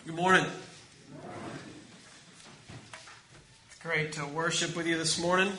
Good morning. It's great to worship with you this morning.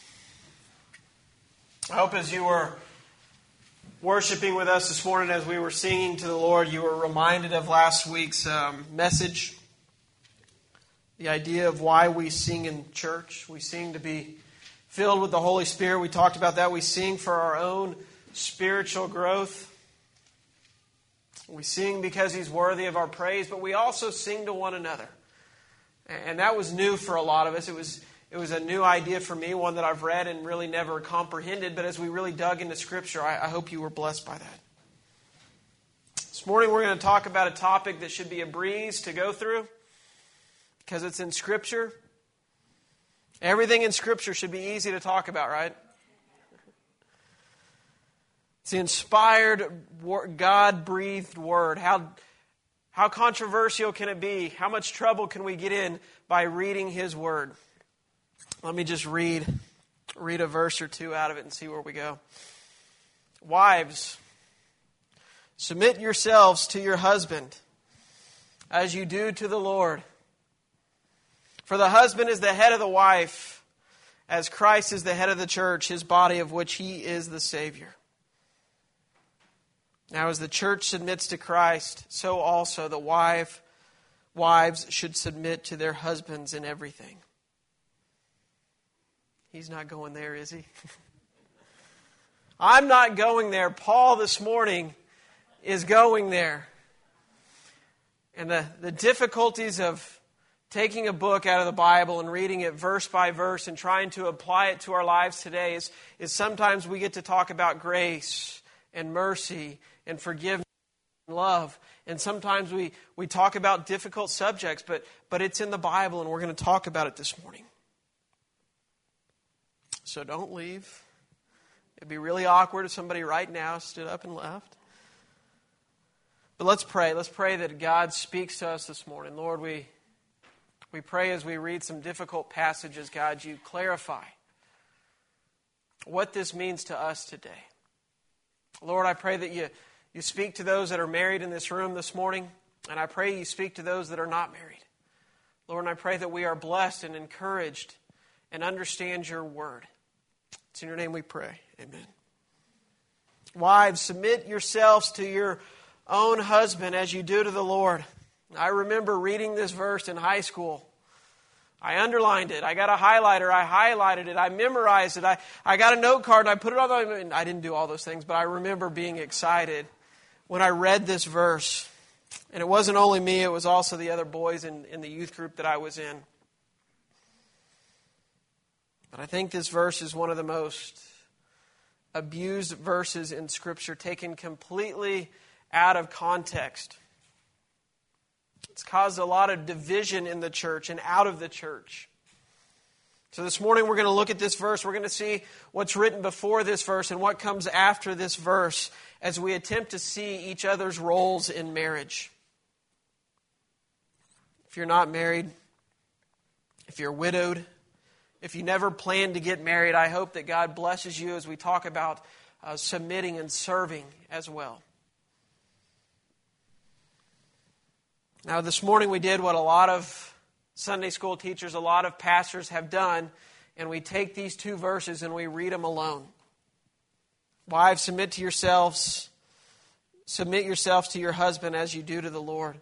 I hope as you were worshiping with us this morning, as we were singing to the Lord, you were reminded of last week's message. The idea of why we sing in church. We sing to be filled with the Holy Spirit. We talked about that. We sing for our own spiritual growth. We sing because He's worthy of our praise, but we also sing to one another. And that was new for a lot of us. It was a new idea for me, one that I've read and really never comprehended. But as we really dug into Scripture, I hope you were blessed by that. This morning we're going to talk about a topic that should be a breeze to go through because it's in Scripture. Everything in Scripture should be easy to talk about, right? It's the inspired, God-breathed Word. How controversial can it be? How much trouble can we get in by reading His Word? Let me just read a verse or two out of it and see where we go. Wives, submit yourselves to your husband as you do to the Lord. For the husband is the head of the wife, as Christ is the head of the church, His body, of which He is the Savior. Now, as the church submits to Christ, so also the wives should submit to their husbands in everything. He's not going there, is he? I'm not going there. Paul this morning is going there. And the difficulties of taking a book out of the Bible and reading it verse by verse and trying to apply it to our lives today is sometimes we get to talk about grace and mercy and forgiveness and love. And sometimes we talk about difficult subjects, but it's in the Bible and we're going to talk about it this morning. So don't leave. It'd be really awkward if somebody right now stood up and left. But let's pray. Let's pray that God speaks to us this morning. Lord, we pray as we read some difficult passages, God, you clarify what this means to us today. Lord, I pray that you speak to those that are married in this room this morning, and I pray you speak to those that are not married. Lord, and I pray that we are blessed and encouraged and understand your word. It's in your name we pray. Amen. Wives, submit yourselves to your own husband as you do to the Lord. I remember reading this verse in high school. I underlined it. I got a highlighter. I highlighted it. I memorized it. I got a note card and I put it on. I didn't do all those things, but I remember being excited when I read this verse. And it wasn't only me, it was also the other boys in the youth group that I was in. But I think this verse is one of the most abused verses in Scripture, taken completely out of context. It's caused a lot of division in the church and out of the church. So this morning we're going to look at this verse. We're going to see what's written before this verse and what comes after this verse as we attempt to see each other's roles in marriage. If you're not married, if you're widowed, if you never plan to get married, I hope that God blesses you as we talk about submitting and serving as well. Now, this morning we did what a lot of Sunday school teachers, a lot of pastors have done, and we take these two verses and we read them alone. Wives, submit yourselves to your husband as you do to the Lord.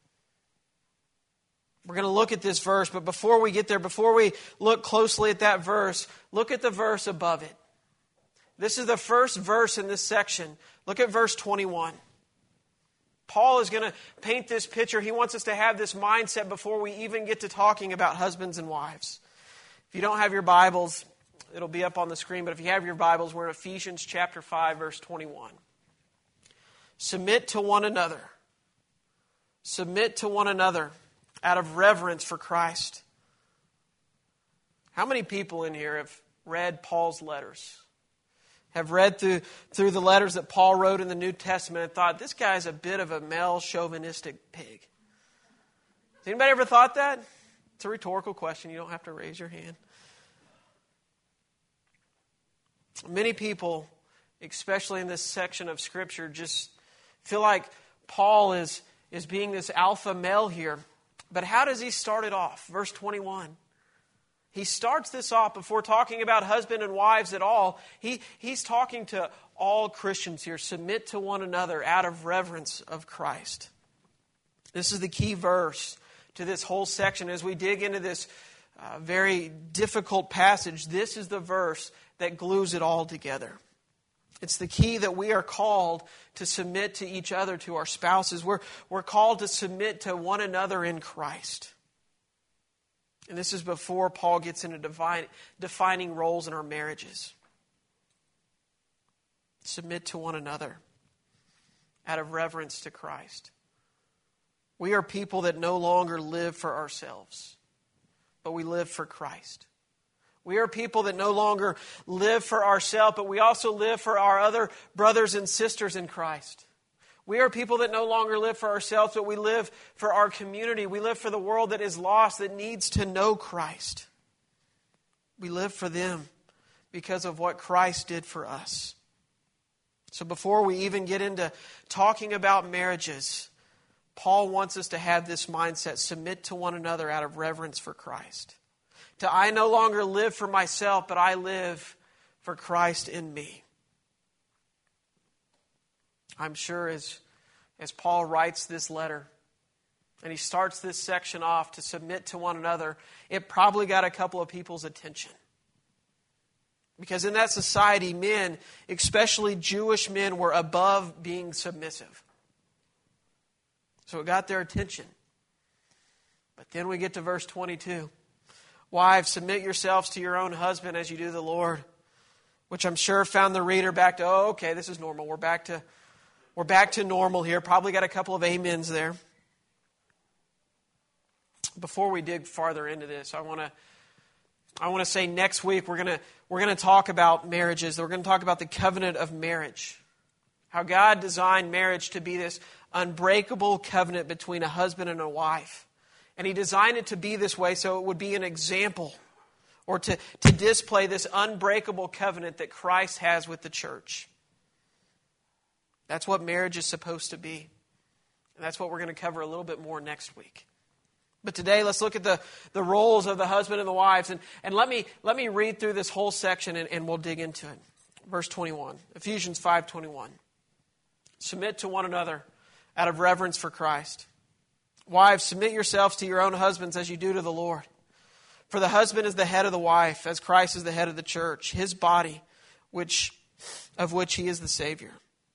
We're going to look at this verse, but before we get there, before we look closely at that verse, look at the verse above it. This is the first verse in this section. Look at verse 21. Paul is going to paint this picture. He wants us to have this mindset before we even get to talking about husbands and wives. If you don't have your Bibles, it'll be up on the screen, but if you have your Bibles, we're in Ephesians chapter 5, verse 21. Submit to one another. Submit to one another out of reverence for Christ. How many people in here have read Paul's letters? Have read through the letters that Paul wrote in the New Testament and thought, this guy's a bit of a male chauvinistic pig. Has anybody ever thought that? It's a rhetorical question. You don't have to raise your hand. Many people, especially in this section of Scripture, just feel like Paul is is being this alpha male here. But how does he start it off? Verse 21. He starts this off before talking about husband and wives at all. He's talking to all Christians here. Submit to one another out of reverence of Christ. This is the key verse to this whole section. As we dig into this very difficult passage, this is the verse that glues it all together. It's the key that we are called to submit to each other, to our spouses. We're called to submit to one another in Christ. And this is before Paul gets into defining roles in our marriages. Submit to one another out of reverence to Christ. We are people that no longer live for ourselves, but we live for Christ. We are people that no longer live for ourselves, but we also live for our other brothers and sisters in Christ. We are people that no longer live for ourselves, but we live for our community. We live for the world that is lost, that needs to know Christ. We live for them because of what Christ did for us. So before we even get into talking about marriages, Paul wants us to have this mindset: submit to one another out of reverence for Christ. I no longer live for myself, but I live for Christ in me. I'm sure as Paul writes this letter, and he starts this section off to submit to one another, it probably got a couple of people's attention. Because in that society, men, especially Jewish men, were above being submissive. So it got their attention. But then we get to verse 22. Wives, submit yourselves to your own husband as you do the Lord. Which I'm sure found the reader back to, oh, okay, this is normal. We're back to normal here. Probably got a couple of amens there. Before we dig farther into this, I want to say next week we're going to talk about marriages. We're going to talk about the covenant of marriage. How God designed marriage to be this unbreakable covenant between a husband and a wife. And He designed it to be this way so it would be an example, or to display this unbreakable covenant that Christ has with the church. That's what marriage is supposed to be. And that's what we're going to cover a little bit more next week. But today, let's look at the roles of the husband and the wives. And let me read through this whole section and we'll dig into it. Verse 21, Ephesians 5:21. Submit to one another out of reverence for Christ. Wives, submit yourselves to your own husbands as you do to the Lord. For the husband is the head of the wife, as Christ is the head of the church, His body, of which He is the Savior.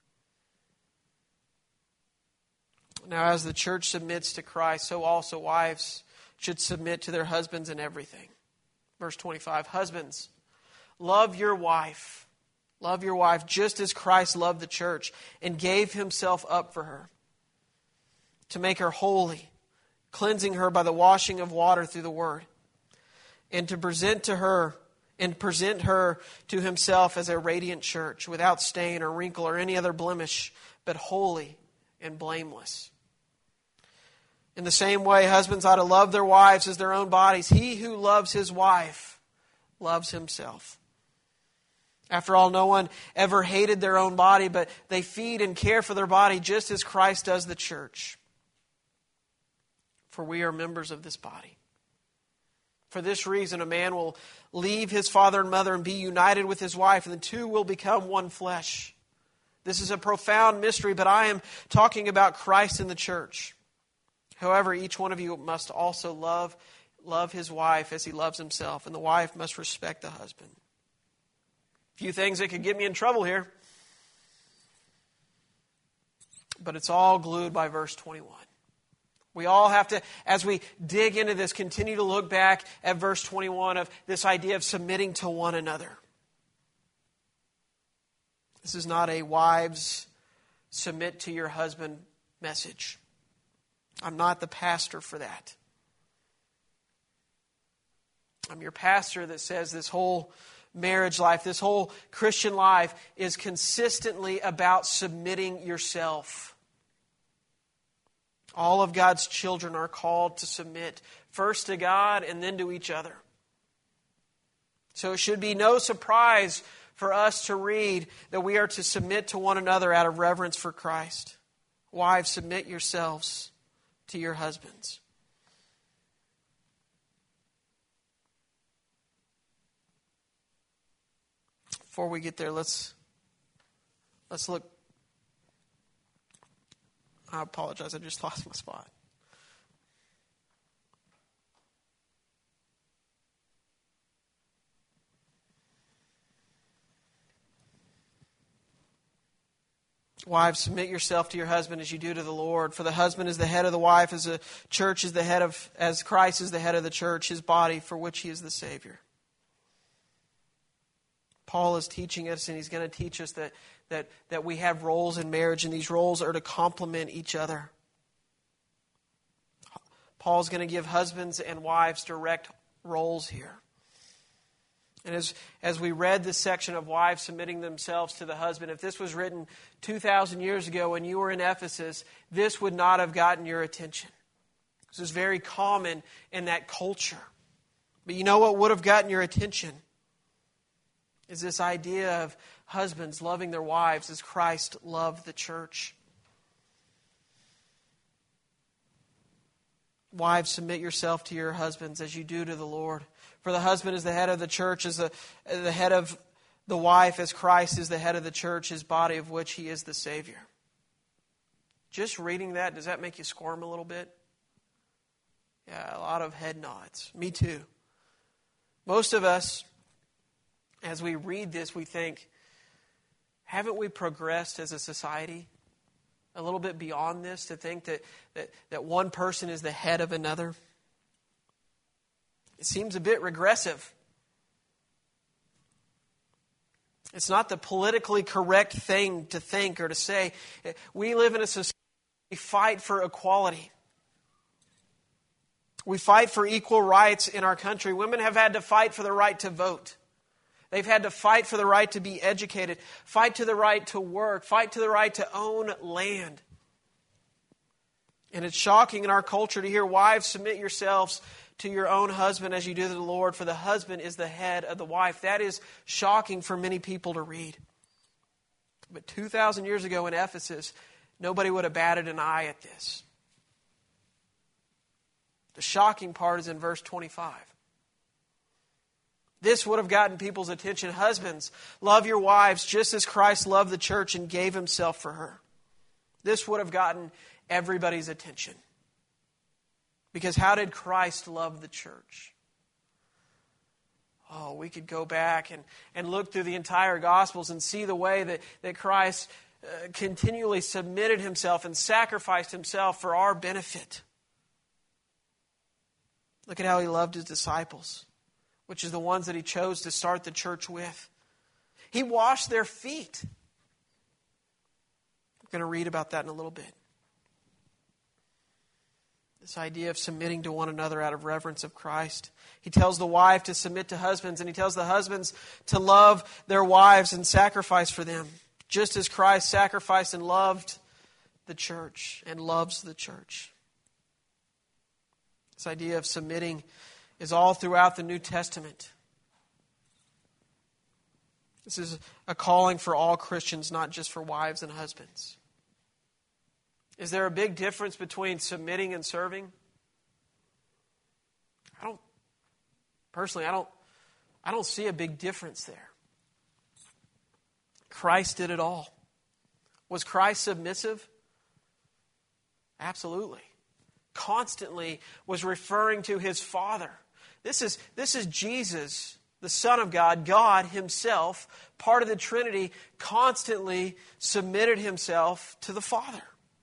Now, as the church submits to Christ, so also wives should submit to their husbands in everything. Verse 25, husbands, love your wife. Love your wife just as Christ loved the church and gave Himself up for her, to make her holy, cleansing her by the washing of water through the word, and to present her to Himself as a radiant church, without stain or wrinkle or any other blemish, but holy and blameless. In the same way, husbands ought to love their wives as their own bodies. He who loves his wife loves himself. After all, no one ever hated their own body, but they feed and care for their body just as Christ does the church. For we are members of this body. For this reason, a man will leave his father and mother and be united with his wife, and the two will become one flesh. This is a profound mystery, but I am talking about Christ and the church. However, each one of you must also love his wife as he loves himself, and the wife must respect the husband. A few things that could get me in trouble here, but it's all glued by verse 21. We all have to, as we dig into this, continue to look back at verse 21 of this idea of submitting to one another. This is not a wives submit to your husband message. I'm not the pastor for that. I'm your pastor that says this whole marriage life, this whole Christian life is consistently about submitting yourself. All of God's children are called to submit first to God and then to each other. So it should be no surprise for us to read that we are to submit to one another out of reverence for Christ. Wives, submit yourselves to your husbands. Before we get there, let's look. I apologize, I just lost my spot. Wives, submit yourself to your husband as you do to the Lord. For the husband is the head of the wife, as the church is the head of, as Christ is the head of the church, his body, for which he is the Savior. Paul is teaching us, and he's going to teach us that we have roles in marriage, and these roles are to complement each other. Paul's going to give husbands and wives direct roles here. And as we read this section of wives submitting themselves to the husband, if this was written 2,000 years ago and you were in Ephesus, this would not have gotten your attention. This is very common in that culture. But you know what would have gotten your attention? Is this idea of husbands loving their wives as Christ loved the church. Wives, submit yourself to your husbands as you do to the Lord. For the husband is the head of the church, as the head of the wife, as Christ is the head of the church, his body, of which he is the Savior. Just reading that, does that make you squirm a little bit? Yeah, a lot of head nods. Me too. Most of us, as we read this, we think, haven't we progressed as a society a little bit beyond this to think that one person is the head of another? It seems a bit regressive. It's not the politically correct thing to think or to say. We live in a society where we fight for equality. We fight for equal rights in our country. Women have had to fight for the right to vote. They've had to fight for the right to be educated, fight to the right to work, fight to the right to own land. And it's shocking in our culture to hear, wives, submit yourselves to your own husband as you do to the Lord, for the husband is the head of the wife. That is shocking for many people to read. But 2,000 years ago in Ephesus, nobody would have batted an eye at this. The shocking part is in verse 25. This would have gotten people's attention. Husbands, love your wives just as Christ loved the church and gave himself for her. This would have gotten everybody's attention. Because how did Christ love the church? Oh, we could go back and look through the entire Gospels and see the way that Christ continually submitted himself and sacrificed himself for our benefit. Look at how he loved his disciples, which is the ones that he chose to start the church with. He washed their feet. We're going to read about that in a little bit. This idea of submitting to one another out of reverence of Christ. He tells the wife to submit to husbands, and he tells the husbands to love their wives and sacrifice for them, just as Christ sacrificed and loved the church and loves the church. This idea of submitting is all throughout the New Testament. This is a calling for all Christians, not just for wives and husbands. Is there a big difference between submitting and serving? I don't see a big difference there. Christ did it all. Was Christ submissive? Absolutely. Constantly was referring to his Father. This is Jesus, the Son of God, God himself, part of the Trinity, constantly submitted himself to the Father.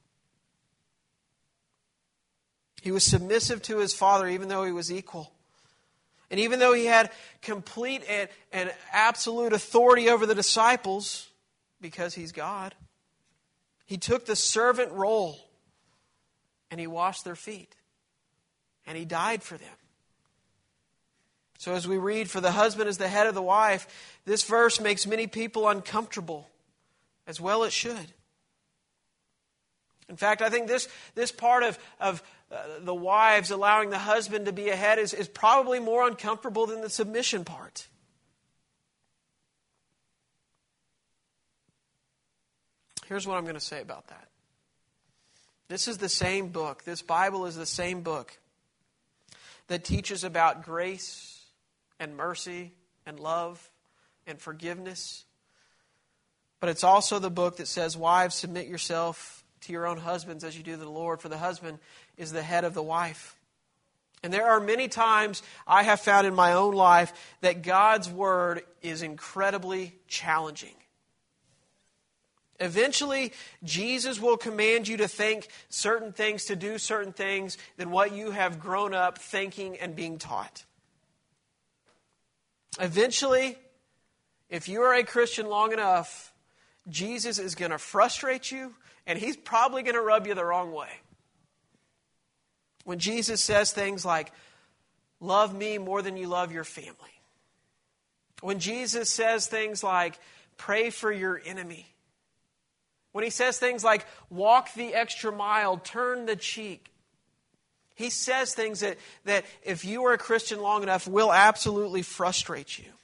He was submissive to his Father even though he was equal. And even though he had complete and absolute authority over the disciples, because he's God, he took the servant role and he washed their feet. And he died for them. So as we read, for the husband is the head of the wife, this verse makes many people uncomfortable, as well it should. In fact, I think this part of the wives allowing the husband to be a head is probably more uncomfortable than the submission part. Here's what I'm going to say about that. This is the same book. This Bible is the same book that teaches about grace and mercy and love and forgiveness. But it's also the book that says, wives, submit yourself to your own husbands as you do to the Lord, for the husband is the head of the wife. And there are many times I have found in my own life that God's Word is incredibly challenging. Eventually, Jesus will command you to think certain things, to do certain things than what you have grown up thinking and being taught. Eventually, if you are a Christian long enough, Jesus is going to frustrate you, and He's probably going to rub you the wrong way. When Jesus says things like, love me more than you love your family. When Jesus says things like, pray for your enemy. When He says things like, walk the extra mile, turn the cheek. He says things that if you are a Christian long enough will absolutely frustrate you.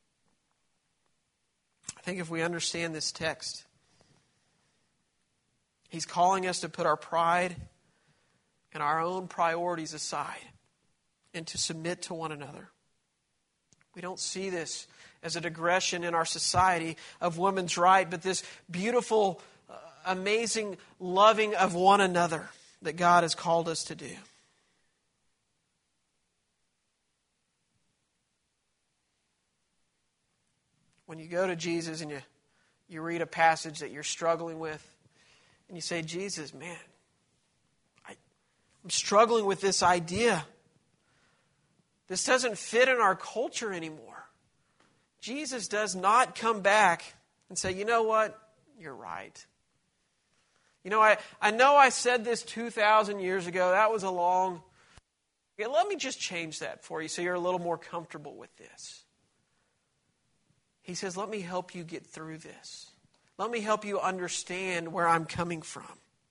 I think if we understand this text, He's calling us to put our pride and our own priorities aside and to submit to one another. We don't see this as a digression in our society of women's right, but this beautiful, amazing loving of one another that God has called us to do. When you go to Jesus and you read a passage that you're struggling with, and you say, Jesus, man, I'm struggling with this idea. This doesn't fit in our culture anymore. Jesus does not come back and say, you know what? You're right. You know, I know I said this 2,000 years ago. That was a long... Okay, let me just change that for you so you're a little more comfortable with this. He says, let me help you get through this. Let me help you understand where I'm coming from.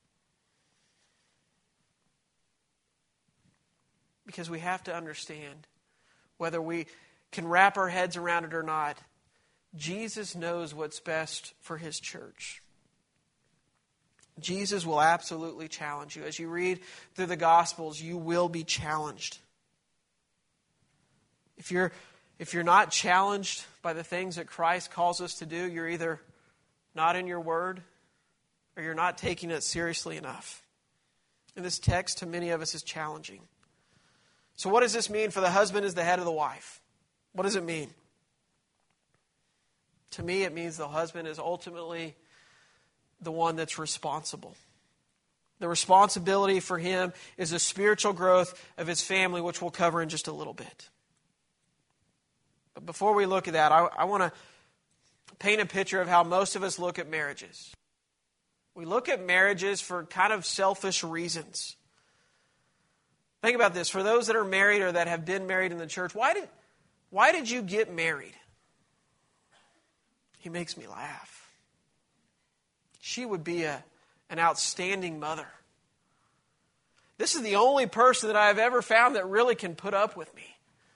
Because we have to understand, whether we can wrap our heads around it or not, Jesus knows what's best for His church. Jesus will absolutely challenge you. As you read through the Gospels, you will be challenged. If you're not challenged by the things that Christ calls us to do, you're either not in your Word or you're not taking it seriously enough. And this text, to many of us, is challenging. So what does this mean for the husband as the head of the wife? What does it mean? To me, it means the husband is ultimately the one that's responsible. The responsibility for him is the spiritual growth of his family, which we'll cover in just a little bit. But before we look at that, I want to paint a picture of how most of us look at marriages. We look at marriages for kind of selfish reasons. Think about this. For those that are married or that have been married in the church, why did you get married? He makes me laugh. She would be an outstanding mother. This is the only person that I've ever found that really can put up with me.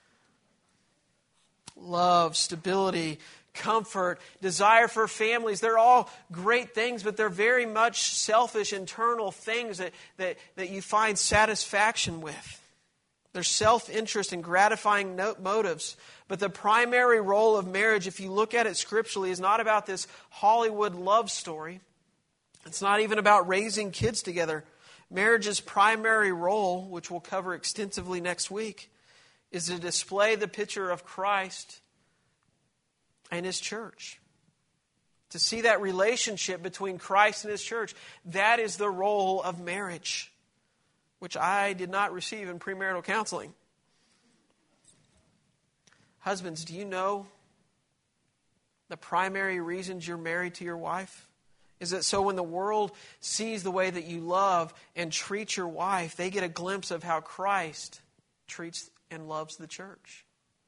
Love, stability, comfort, desire for families, they're all great things, but they're very much selfish, internal things that you find satisfaction with. They're self-interest and gratifying motives. But the primary role of marriage, if you look at it scripturally, is not about this Hollywood love story. It's not even about raising kids together. Marriage's primary role, which we'll cover extensively next week, is to display the picture of Christ and His church. To see that relationship between Christ and His church. That is the role of marriage, which I did not receive in premarital counseling. Husbands, do you know the primary reasons you're married to your wife? Is it so when the world sees the way that you love and treat your wife, they get a glimpse of how Christ treats and loves the church?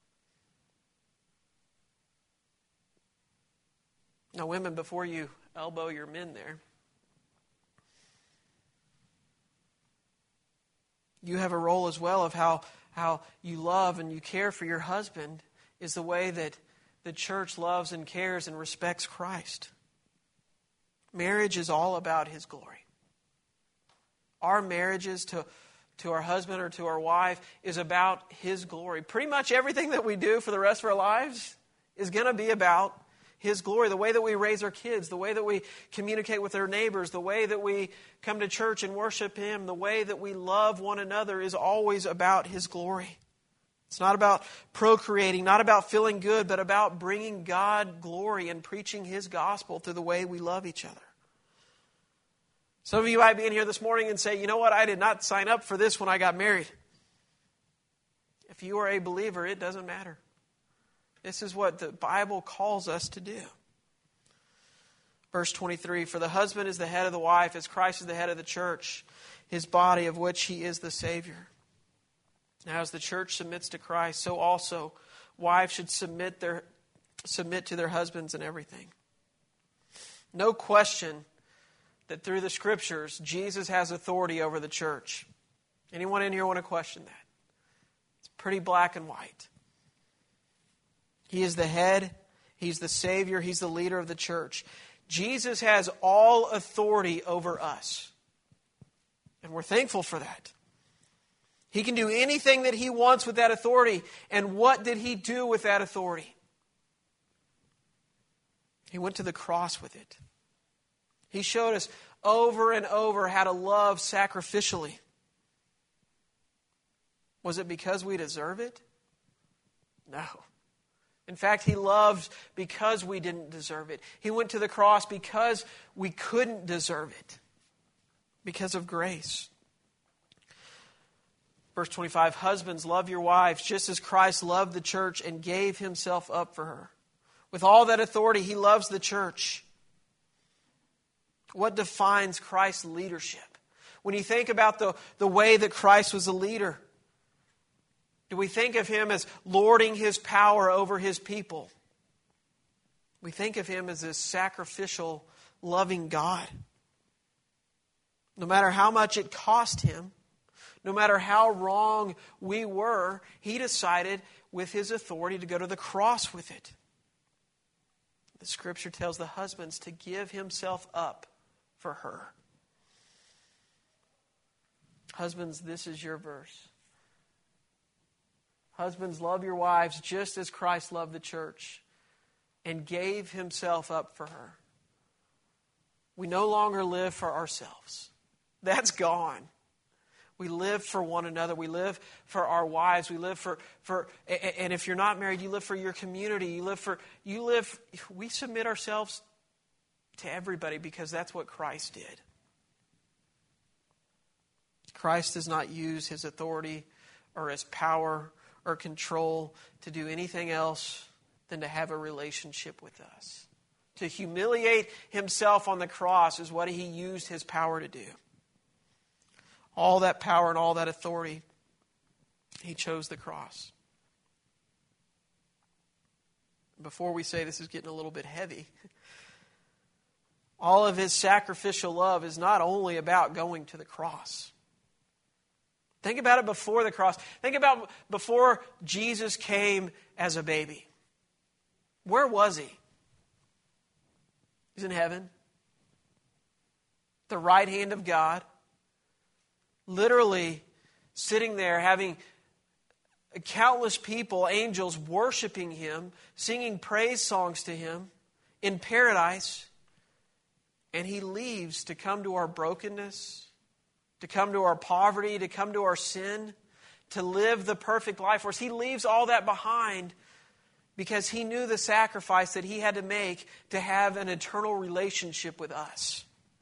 Now, women, before you elbow your men there, you have a role as well of how you love and you care for your husband is the way that the church loves and cares and respects Christ. Marriage is all about His glory. Our marriages to our husband or to our wife is about His glory. Pretty much everything that we do for the rest of our lives is going to be about His glory. The way that we raise our kids, the way that we communicate with our neighbors, the way that we come to church and worship Him, the way that we love one another is always about His glory. It's not about procreating, not about feeling good, but about bringing God glory and preaching His gospel through the way we love each other. Some of you might be in here this morning and say, you know what, I did not sign up for this when I got married. If you are a believer, it doesn't matter. This is what the Bible calls us to do. Verse 23, for the husband is the head of the wife, as Christ is the head of the church, His body, of which He is the Savior. Now, as the church submits to Christ, so also wives should submit to their husbands in everything. No question that through the Scriptures, Jesus has authority over the church. Anyone in here want to question that? It's pretty black and white. He is the head. He's the Savior. He's the leader of the church. Jesus has all authority over us. And we're thankful for that. He can do anything that He wants with that authority. And what did He do with that authority? He went to the cross with it. He showed us over and over how to love sacrificially. Was it because we deserve it? No. In fact, He loved because we didn't deserve it. He went to the cross because we couldn't deserve it. Because of grace. Verse 25, husbands, love your wives just as Christ loved the church and gave Himself up for her. With all that authority, He loves the church. What defines Christ's leadership? When you think about the way that Christ was a leader, do we think of Him as lording His power over His people? We think of Him as this sacrificial, loving God. No matter how much it cost Him, no matter how wrong we were, He decided with His authority to go to the cross with it. The Scripture tells the husbands to give himself up for her. Husbands, this is your verse. Husbands, love your wives just as Christ loved the church and gave Himself up for her. We no longer live for ourselves. That's gone. We live for one another. We live for our wives. We live for and if you're not married, you live for your community. We submit ourselves to everybody because that's what Christ did. Christ does not use His authority or His power or control to do anything else than to have a relationship with us. To humiliate Himself on the cross is what He used His power to do. All that power and all that authority, He chose the cross. Before we say this is getting a little bit heavy, all of His sacrificial love is not only about going to the cross. Think about it before the cross. Think about before Jesus came as a baby. Where was He? He's in heaven. The right hand of God. Literally sitting there having countless people, angels, worshiping Him, singing praise songs to Him in paradise. And He leaves to come to our brokenness, to come to our poverty, to come to our sin, to live the perfect life for us. He leaves all that behind because He knew the sacrifice that He had to make to have an eternal relationship with us.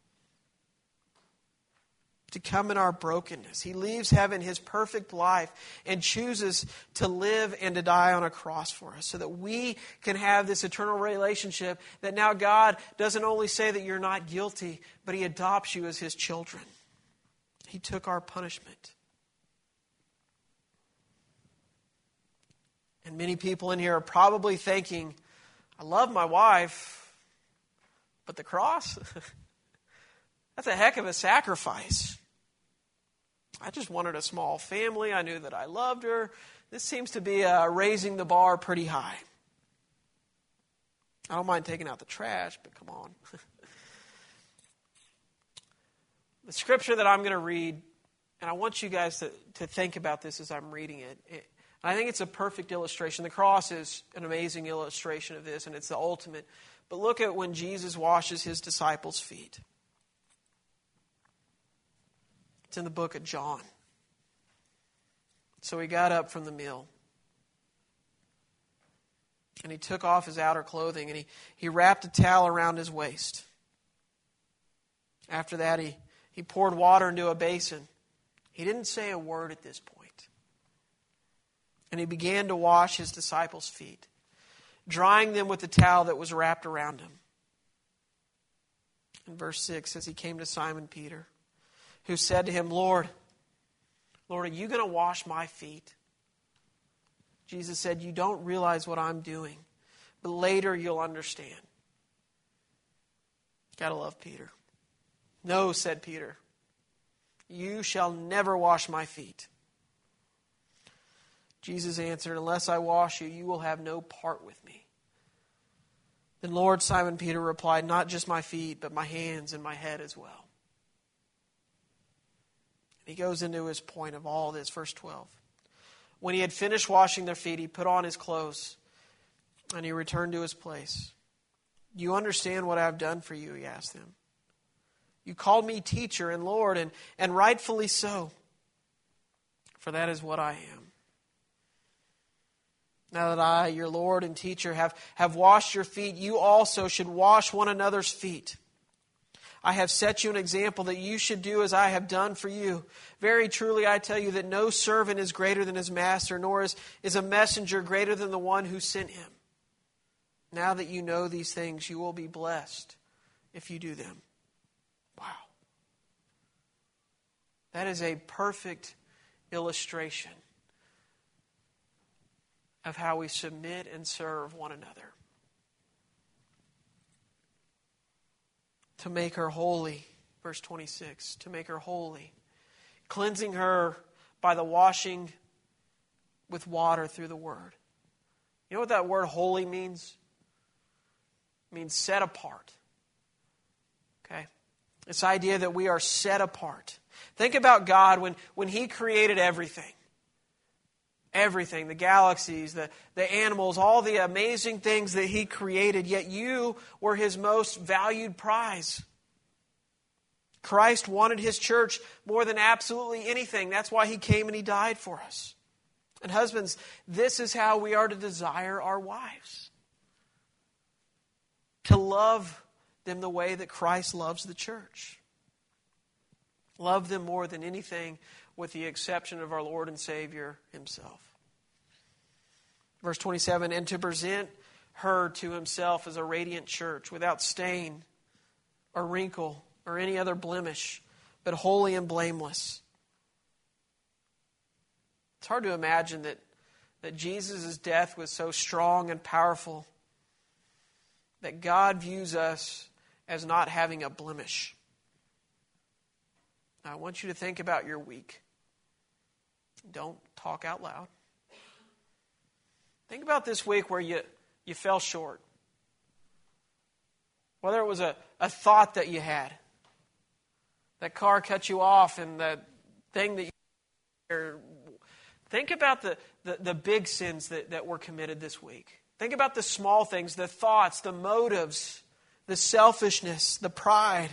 To come in our brokenness. He leaves having His perfect life and chooses to live and to die on a cross for us so that we can have this eternal relationship that now God doesn't only say that you're not guilty, but He adopts you as His children. He took our punishment. And many people in here are probably thinking, I love my wife, but the cross? That's a heck of a sacrifice. I just wanted a small family. I knew that I loved her. This seems to be raising the bar pretty high. I don't mind taking out the trash, but come on. The scripture that I'm going to read, and I want you guys to think about this as I'm reading it. I think it's a perfect illustration. The cross is an amazing illustration of this, and it's the ultimate. But look at when Jesus washes his disciples' feet. It's in the book of John. So he got up from the meal. And he took off his outer clothing, and he wrapped a towel around his waist. After that, he poured water into a basin. He didn't say a word at this point. And he began to wash his disciples' feet, drying them with the towel that was wrapped around him. In verse 6 says, he came to Simon Peter, who said to him, Lord, are you going to wash my feet? Jesus said, you don't realize what I'm doing, but later you'll understand. Gotta love Peter. No, said Peter, you shall never wash my feet. Jesus answered, unless I wash you, you will have no part with me. Then Lord, Simon Peter replied, not just my feet, but my hands and my head as well. And he goes into his point of all this, verse 12. When he had finished washing their feet, he put on his clothes, and he returned to his place. Do you understand what I have done for you? He asked them. You called me teacher and Lord, and rightfully so, for that is what I am. Now that I, your Lord and teacher, have washed your feet, you also should wash one another's feet. I have set you an example that you should do as I have done for you. Very truly I tell you that no servant is greater than his master, nor is a messenger greater than the one who sent him. Now that you know these things, you will be blessed if you do them. Wow. That is a perfect illustration of how we submit and serve one another. To make her holy, verse 26, to make her holy, cleansing her by the washing with water through the word. You know what that word holy means? It means set apart. Okay? This idea that we are set apart. Think about God when He created everything. Everything, the galaxies, the animals, all the amazing things that He created, yet you were His most valued prize. Christ wanted His church more than absolutely anything. That's why He came and He died for us. And husbands, this is how we are to desire our wives. To love them the way that Christ loves the church. Love them more than anything, with the exception of our Lord and Savior Himself. Verse 27, and to present her to Himself as a radiant church, without stain or wrinkle or any other blemish, but holy and blameless. It's hard to imagine that Jesus' death was so strong and powerful that God views us as not having a blemish. Now, I want you to think about your week. Don't talk out loud. Think about this week where you fell short. Whether it was a thought that you had. That car cut you off and the thing that you... Think about the big sins that were committed this week. Think about the small things, the thoughts, the motives, the selfishness, the pride.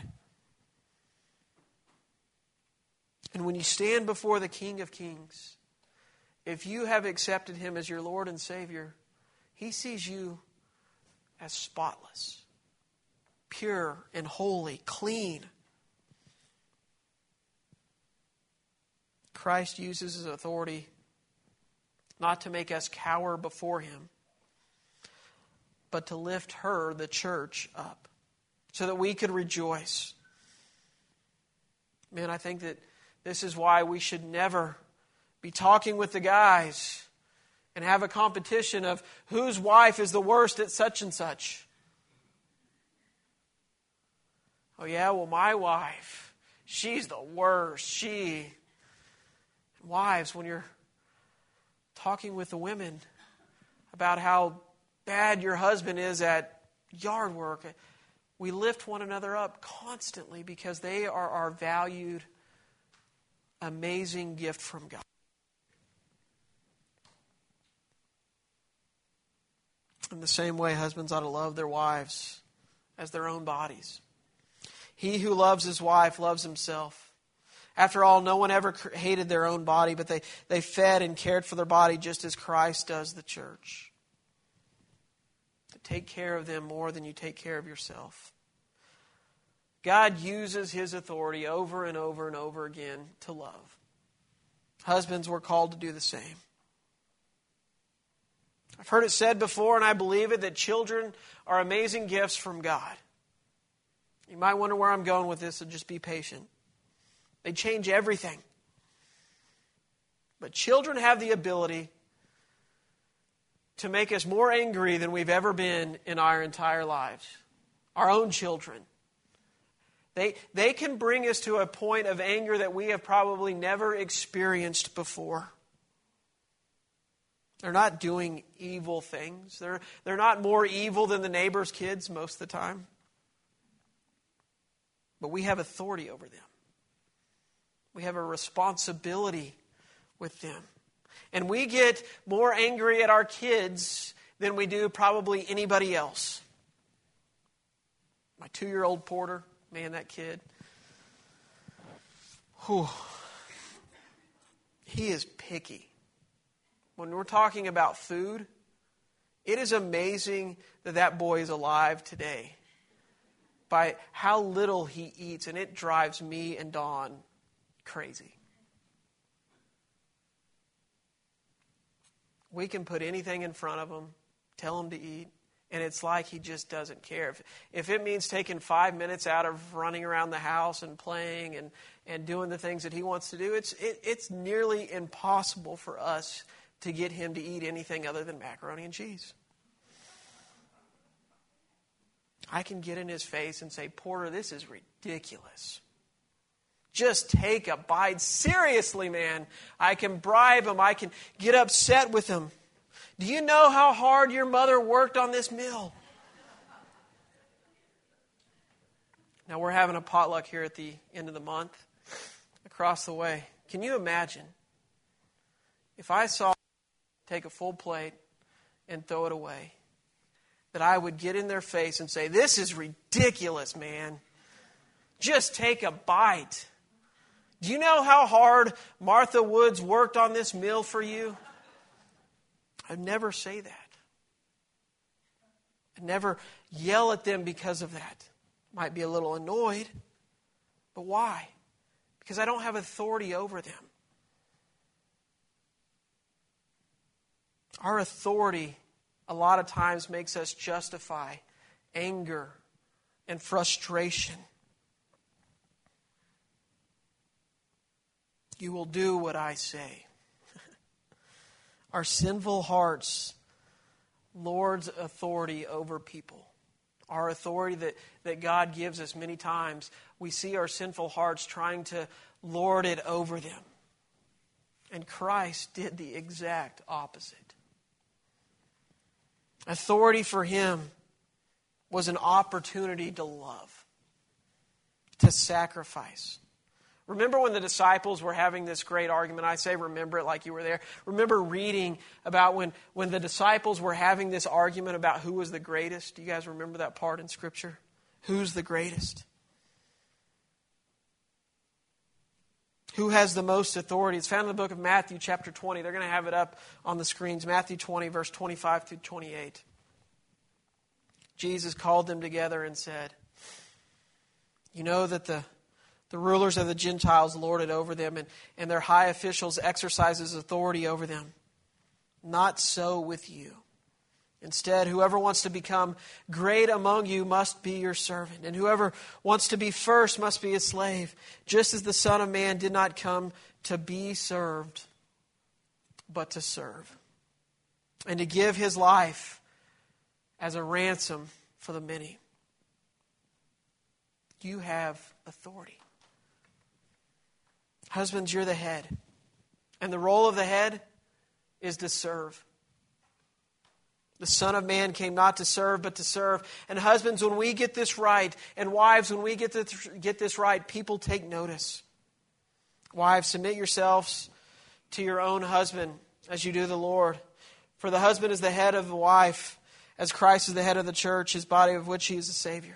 And when you stand before the King of Kings, if you have accepted Him as your Lord and Savior, He sees you as spotless, pure and holy, clean. Christ uses His authority not to make us cower before Him, but to lift her, the church, up so that we could rejoice. Man, I think that this is why we should never be talking with the guys and have a competition of whose wife is the worst at such and such. Oh yeah, well my wife, she's the worst. Wives, when you're talking with the women about how bad your husband is at yard work, We lift one another up constantly because they are our valued, amazing gift from God. In the same way, husbands ought to love their wives as their own bodies. He who loves his wife loves himself. After all, no one ever hated their own body, but they fed and cared for their body just as Christ does the church. To take care of them more than you take care of yourself. God uses His authority over and over and over again to love. Husbands were called to do the same. I've heard it said before, and I believe it, that children are amazing gifts from God. You might wonder where I'm going with this, so just be patient. They change everything. But children have the ability to make us more angry than we've ever been in our entire lives. Our own children. They can bring us to a point of anger that we have probably never experienced before. They're not doing evil things. They're not more evil than the neighbor's kids most of the time. But we have authority over them. We have a responsibility with them. And we get more angry at our kids than we do probably anybody else. My 2-year-old Porter, man, that kid. Whew. He is picky. When we're talking about food, it is amazing that that boy is alive today by how little he eats, and it drives me and Dawn crazy. We can put anything in front of him, tell him to eat, and it's like he just doesn't care. If it means taking 5 minutes out of running around the house and playing and doing the things that he wants to do, it's nearly impossible for us to get him to eat anything other than macaroni and cheese. I can get in his face and say, Porter, this is ridiculous. Just take a bite. Seriously, man. I can bribe him. I can get upset with him. Do you know how hard your mother worked on this meal? Now, we're having a potluck here at the end of the month across the way. Can you imagine if I saw take a full plate and throw it away, that I would get in their face and say, this is ridiculous, man. Just take a bite. Do you know how hard Martha Woods worked on this meal for you? I'd never say that. I'd never yell at them because of that. Might be a little annoyed. But why? Because I don't have authority over them. Our authority a lot of times makes us justify anger and frustration. You will do what I say. Our sinful hearts lord's authority over people. Our authority that God gives us many times, we see our sinful hearts trying to lord it over them. And Christ did the exact opposite. Authority for Him was an opportunity to love, to sacrifice. Remember when the disciples were having this great argument? I say remember it like you were there. Remember reading about when the disciples were having this argument about who was the greatest? Do you guys remember that part in Scripture? Who's the greatest? Who has the most authority? It's found in the book of Matthew chapter 20. They're going to have it up on the screens. Matthew 20, verse 25 through 28. Jesus called them together and said, you know that the rulers of the Gentiles lord it over them, and their high officials exercises authority over them. Not so with you. Instead, whoever wants to become great among you must be your servant, and whoever wants to be first must be a slave, just as the Son of Man did not come to be served, but to serve, and to give His life as a ransom for the many. You have authority. Husbands, you're the head. And the role of the head is to serve. The Son of Man came not to serve, but to serve. And husbands, when we get this right, and wives, when we get this right, people take notice. Wives, submit yourselves to your own husband as you do the Lord. For the husband is the head of the wife, as Christ is the head of the church, his body of which he is the Savior.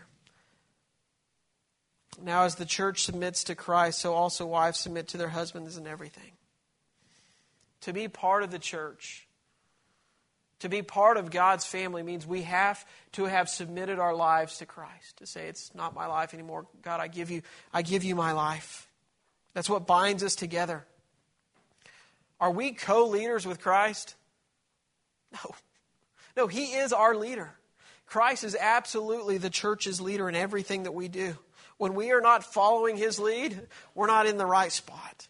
Now as the church submits to Christ, so also wives submit to their husbands in everything. To be part of the church, to be part of God's family, means we have to have submitted our lives to Christ. To say, it's not my life anymore. God, I give you my life. That's what binds us together. Are we co-leaders with Christ? No. No, He is our leader. Christ is absolutely the church's leader in everything that we do. When we are not following His lead, we're not in the right spot.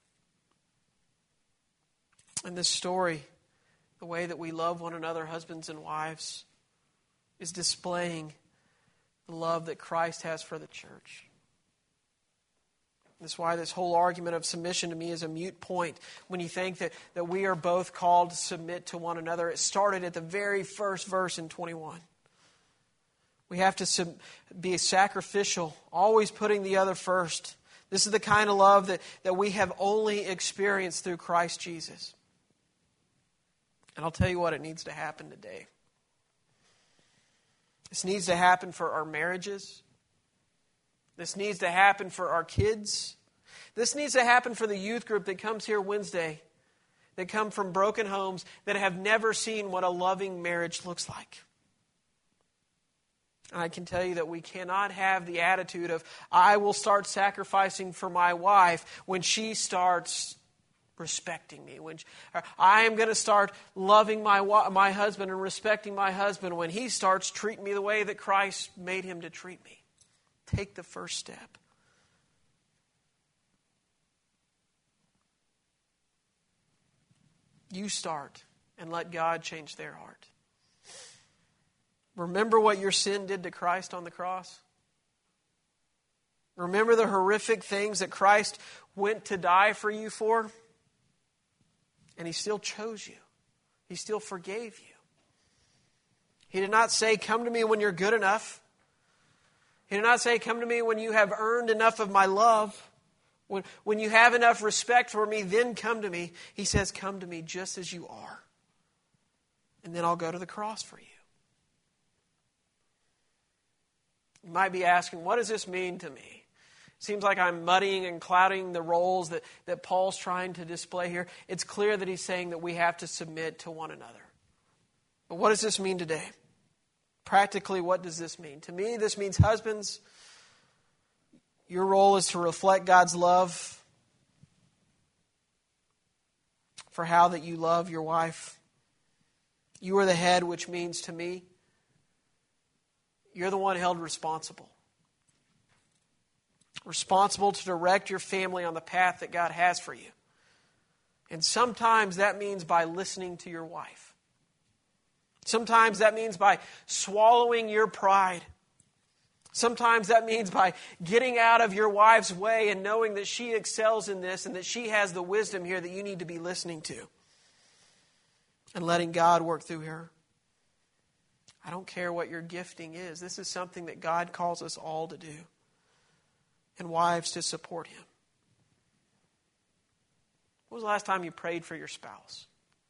In this story, the way that we love one another, husbands and wives, is displaying the love that Christ has for the church. That's why this whole argument of submission to me is a moot point when you think that we are both called to submit to one another. It started at the very first verse in 21. We have to be sacrificial, always putting the other first. This is the kind of love that we have only experienced through Christ Jesus. And I'll tell you what, it needs to happen today. This needs to happen for our marriages. This needs to happen for our kids. This needs to happen for the youth group that comes here Wednesday, that come from broken homes, that have never seen what a loving marriage looks like. And I can tell you that we cannot have the attitude of, I will start sacrificing for my wife when she starts respecting me. When I am going to start loving my husband and respecting my husband when he starts treating me the way that Christ made him to treat me. Take the first step. You start and let God change their heart. Remember what your sin did to Christ on the cross? Remember the horrific things that Christ went to die for you for? And He still chose you. He still forgave you. He did not say, come to me when you're good enough. He did not say, come to me when you have earned enough of my love. When you have enough respect for me, then come to me. He says, come to me just as you are. And then I'll go to the cross for you. You might be asking, what does this mean to me? It seems like I'm muddying and clouding the roles that Paul's trying to display here. It's clear that he's saying that we have to submit to one another. But what does this mean today? Practically, what does this mean? To me, this means husbands, your role is to reflect God's love for how that you love your wife. You are the head, which means to me, you're the one held responsible. Responsible to direct your family on the path that God has for you. And sometimes that means by listening to your wife. Sometimes that means by swallowing your pride. Sometimes that means by getting out of your wife's way and knowing that she excels in this and that she has the wisdom here that you need to be listening to. And letting God work through her. I don't care what your gifting is. This is something that God calls us all to do. And wives to support Him. When was the last time you prayed for your spouse?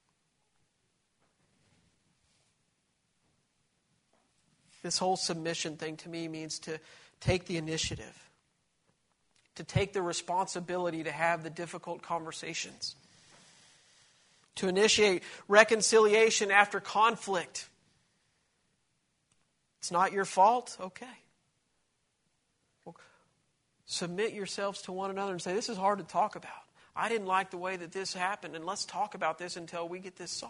This whole submission thing to me means to take the initiative. To take the responsibility to have the difficult conversations. To initiate reconciliation after conflict. It's not your fault? Okay. Well, submit yourselves to one another and say, this is hard to talk about. I didn't like the way that this happened, and let's talk about this until we get this solved.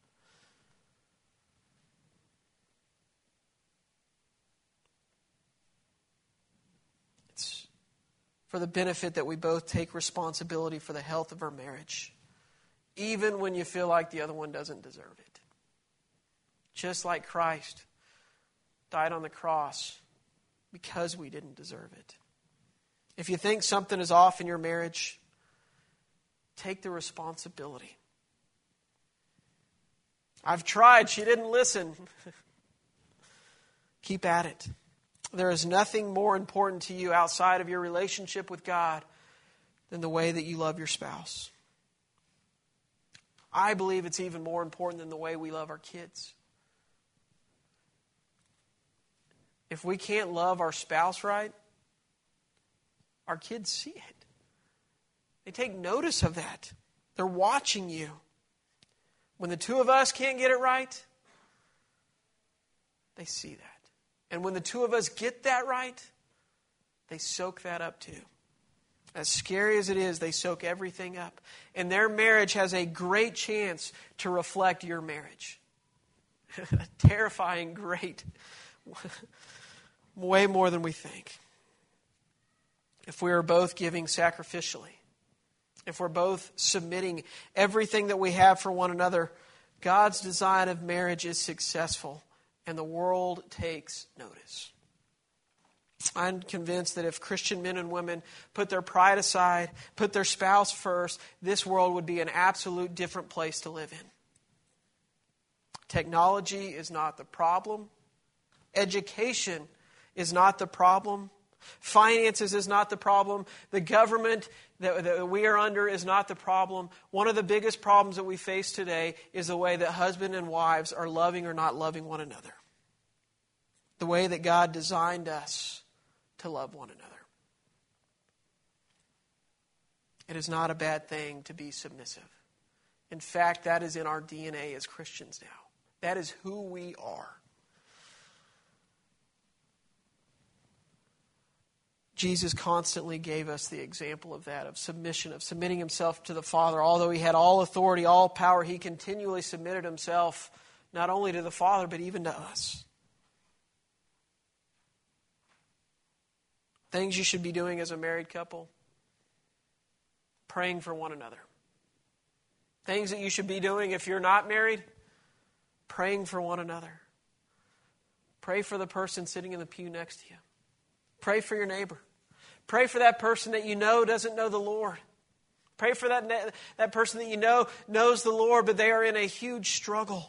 It's for the benefit that we both take responsibility for the health of our marriage, even when you feel like the other one doesn't deserve it. Just like Christ died on the cross because we didn't deserve it. If you think something is off in your marriage, take the responsibility. I've tried. She didn't listen. Keep at it. There is nothing more important to you outside of your relationship with God than the way that you love your spouse. I believe it's even more important than the way we love our kids. If we can't love our spouse right, our kids see it. They take notice of that. They're watching you. When the two of us can't get it right, they see that. And when the two of us get that right, they soak that up too. As scary as it is, they soak everything up. And their marriage has a great chance to reflect your marriage. Terrifying, great. Way more than we think. If we are both giving sacrificially, if we're both submitting everything that we have for one another, God's design of marriage is successful, and the world takes notice. I'm convinced that if Christian men and women put their pride aside, put their spouse first, this world would be an absolute different place to live in. Technology is not the problem. Education is not the problem. Finances is not the problem. The government that we are under is not the problem. One of the biggest problems that we face today is the way that husband and wives are loving or not loving one another. The way that God designed us to love one another. It is not a bad thing to be submissive. In fact, that is in our DNA as Christians now. That is who we are. Jesus constantly gave us the example of that, of submission, of submitting himself to the Father. Although he had all authority, all power, he continually submitted himself not only to the Father, but even to us. Things you should be doing as a married couple: praying for one another. Things that you should be doing if you're not married: praying for one another. Pray for the person sitting in the pew next to you. Pray for your neighbor. Pray for that person that you know doesn't know the Lord. Pray for that person that you know knows the Lord, but they are in a huge struggle.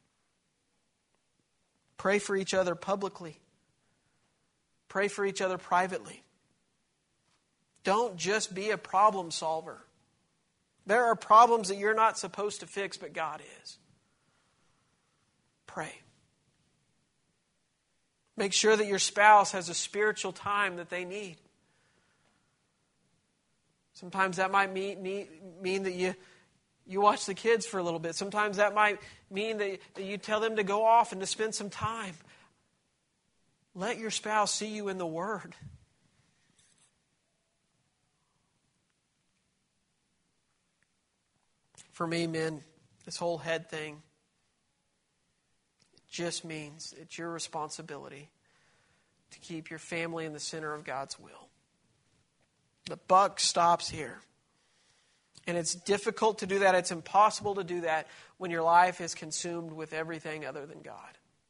Pray for each other publicly. Pray for each other privately. Don't just be a problem solver. There are problems that you're not supposed to fix, but God is. Pray. Make sure that your spouse has a spiritual time that they need. Sometimes that might mean that you watch the kids for a little bit. Sometimes that might mean that you tell them to go off and to spend some time. Let your spouse see you in the Word. For me, men, this whole head thing just means it's your responsibility to keep your family in the center of God's will. The buck stops here. And it's difficult to do that. It's impossible to do that when your life is consumed with everything other than God.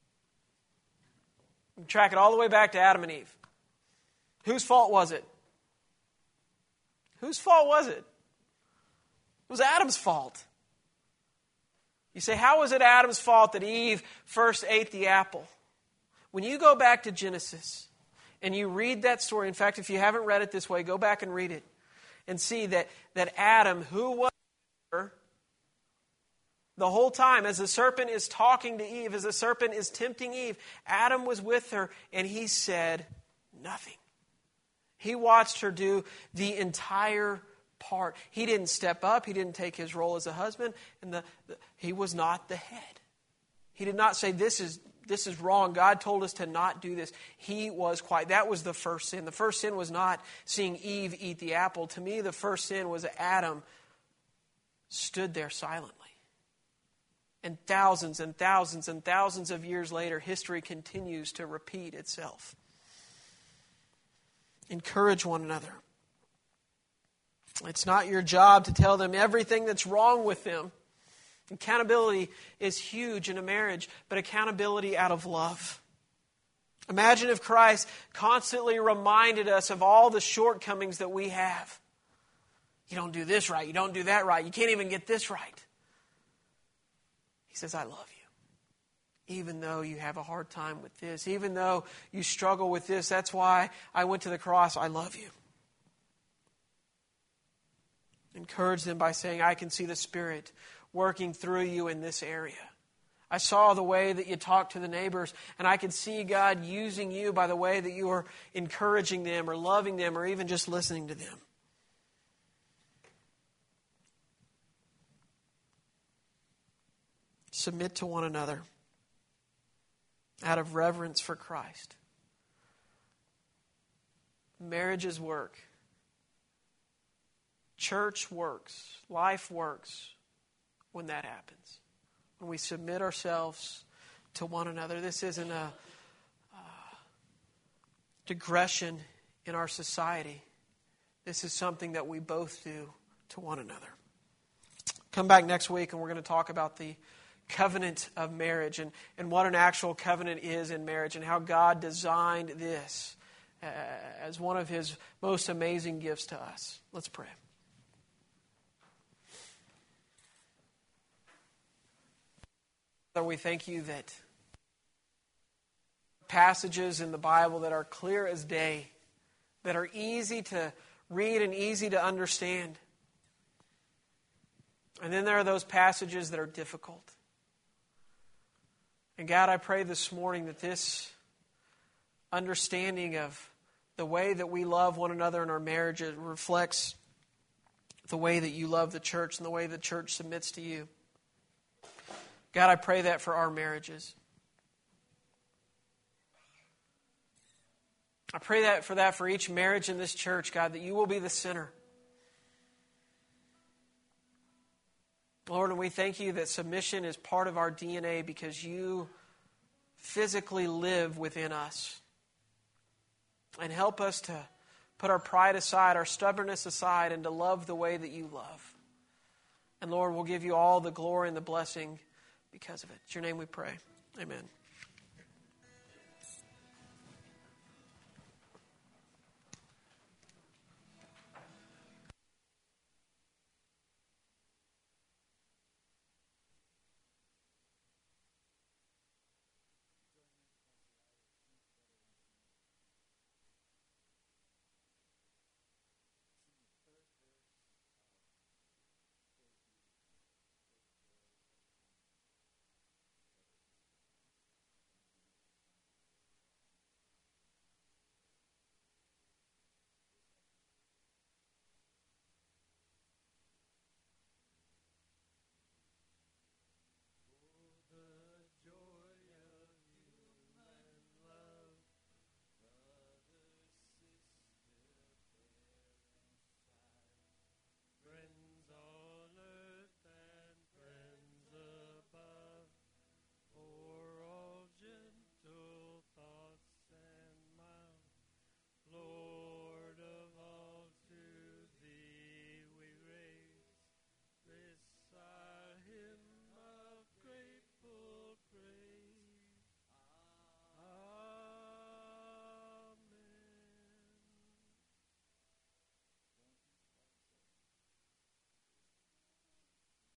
You track it all the way back to Adam and Eve. Whose fault was it? Whose fault was it? It was Adam's fault. You say, how was it Adam's fault that Eve first ate the apple? When you go back to Genesis and you read that story, in fact, if you haven't read it this way, go back and read it and see that Adam, who was the whole time, as the serpent is talking to Eve, as the serpent is tempting Eve, Adam was with her and he said nothing. He watched her do the entire part. He didn't step up. He didn't take his role as a husband. And he was not the head. He did not say, this is wrong. God told us to not do this. He was quiet. That was the first sin. The first sin was not seeing Eve eat the apple. To me, the first sin was Adam stood there silently. And thousands and thousands and thousands of years later, history continues to repeat itself. Encourage one another. It's not your job to tell them everything that's wrong with them. Accountability is huge in a marriage, but accountability out of love. Imagine if Christ constantly reminded us of all the shortcomings that we have. You don't do this right. You don't do that right. You can't even get this right. He says, I love you. Even though you have a hard time with this, even though you struggle with this, that's why I went to the cross. I love you. Encourage them by saying, I can see the Spirit working through you in this area. I saw the way that you talk to the neighbors, and I can see God using you by the way that you are encouraging them or loving them or even just listening to them. Submit to one another out of reverence for Christ. Marriages work. Church works. Life works when that happens. When we submit ourselves to one another. This isn't a digression in our society. This is something that we both do to one another. Come back next week and we're going to talk about the covenant of marriage and what an actual covenant is in marriage and how God designed this as one of His most amazing gifts to us. Let's pray. Father, we thank you that passages in the Bible that are clear as day, that are easy to read and easy to understand. And then there are those passages that are difficult. And God, I pray this morning that this understanding of the way that we love one another in our marriages reflects the way that you love the church and the way the church submits to you. God, I pray that for our marriages. I pray that for each marriage in this church, God, that you will be the center. Lord, and we thank you that submission is part of our DNA because you physically live within us. And help us to put our pride aside, our stubbornness aside, and to love the way that you love. And Lord, we'll give you all the glory and the blessing because of it. It's your name we pray. Amen.